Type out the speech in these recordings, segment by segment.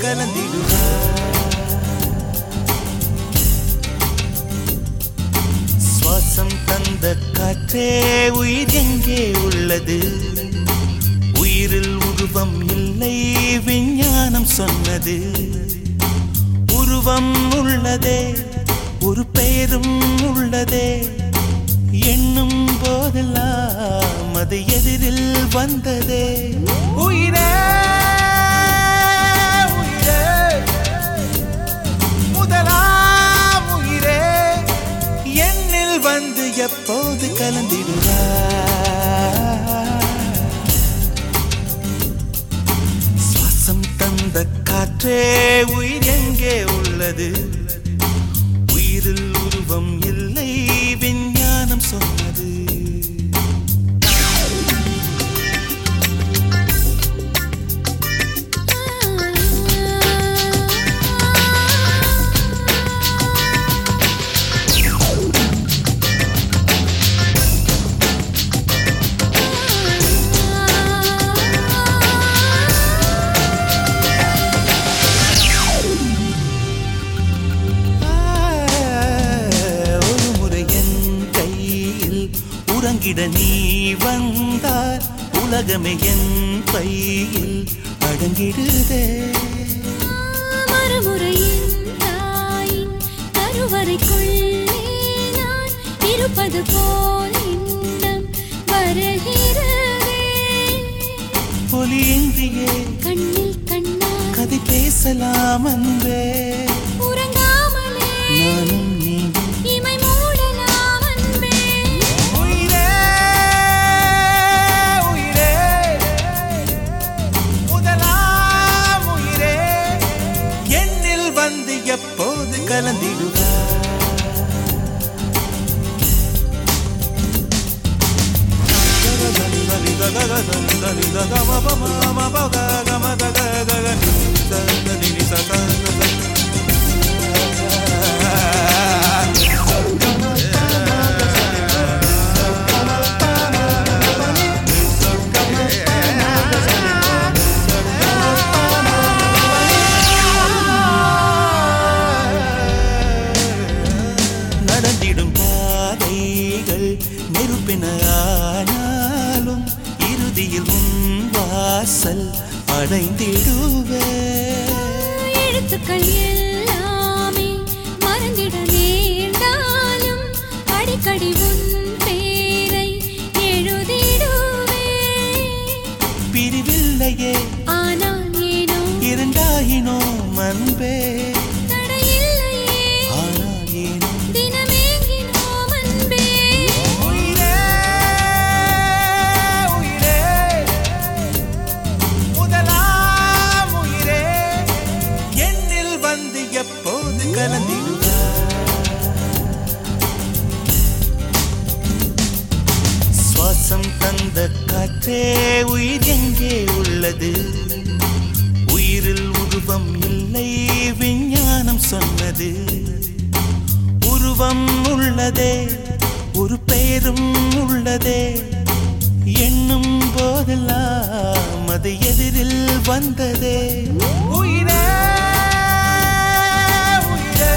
கலந்திடுவார். சுவாசம் தந்த காற்றே உயிர் எங்கே உள்ளது? உயிரில் உருவம் இல்லை விஞ்ஞானம் சொன்னது. உருவம் உள்ளதே, ஒரு பெயரும் உள்ளதே, எண்ணும் போதெல்லாம் அது எதிரில் வந்ததே. உயிரே உயிரே முதலாம் உயிரே, என்னில் வந்து எப்போது கலந்திடுவார். சுவாசம் தந்த காற்றே உயிர் எங்கே உள்ளது? உயிரில் உருவம் இல்லை விஞ்ஞானம் சொன்னது. உறங்கிட நீ வந்தால் உலகமே என் பையில் அடங்கிடுதே. மறுமுறையின் தாயின் கருவறைக்குள்ளே நான் இருப்பது போல் எண்ணம் வருகிறதே. ஒலியின்றியே கண்ணில் கண்ணால் கதை பேசலாம் அன்பே. உறங்காமலே நானும் நீயும் இமை மூடலாம் அன்பே. உயிரே உயிரே முதலாம் உயிரே, என்னில் வந்து எப்போது கலந்திடுவார். நடந்திடும் பாதைகள் நெருப்பின ஆனாலும் இறுதியில் உன் வாசல் அடைந்திடுவே. எழுத்துக்கள் எல்லாமே மறந்திட நேர்ந்தாலும் அடிக்கடி உன் பேரை எழுதிடுவே. பிரிவில்லையே ஆனால் ஏனோ இரண்டாயினோம் அன்பே. தடையில்லையே ஆனால் ஏனோ தினமேங்கினோம் அன்பே. உயிரே உயிரே முதலாம் உயிரே, என்னில் வந்து எப்போது கலந்திடுவார். சுவாசம் தந்த காற்றே உயிர் எங்கே உள்ளது? உயிரில் உருவம் இல்லை விஞ்ஞானம் சொன்னது. உருவம் உள்ளதே, ஒரு பெயரும் உள்ளதே, எண்ணும் போதெல்லாம் அது எதிரில் வந்ததே. உயிரே உயிரே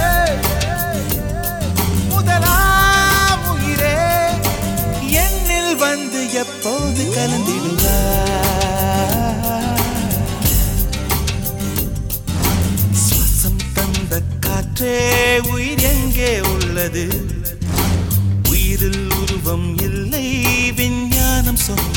முதலாம் உயிரே, என்னில் வந்து எப்போது கலந்திடுவார். சுவாசம் தந்த காற்றே உயிர் எங்கே உள்ளது? உயிரில் உருவம் இல்லை விஞ்ஞானம் சொன்ன